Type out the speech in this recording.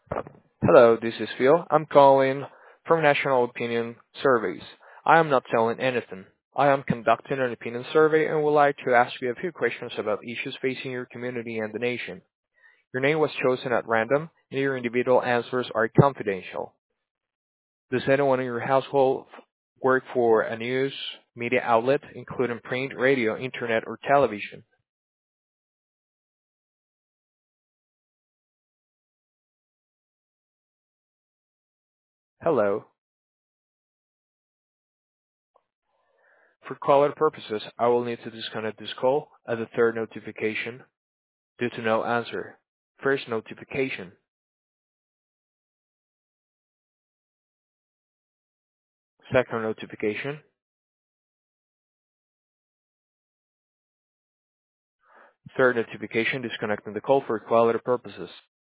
Hello, this is Phil. I'm calling from National Opinion Surveys. I am not telling anything. I am conducting an opinion survey and would like to ask you a few questions about issues facing your community and the nation. Your name was chosen at random, and your individual answers are confidential. Does anyone in your household work for a news media outlet, including print, radio, internet, or television? Hello. For quality purposes, I will need to disconnect this call at the third notification due to no answer. First notification. Second notification. Third notification disconnecting the call for quality purposes.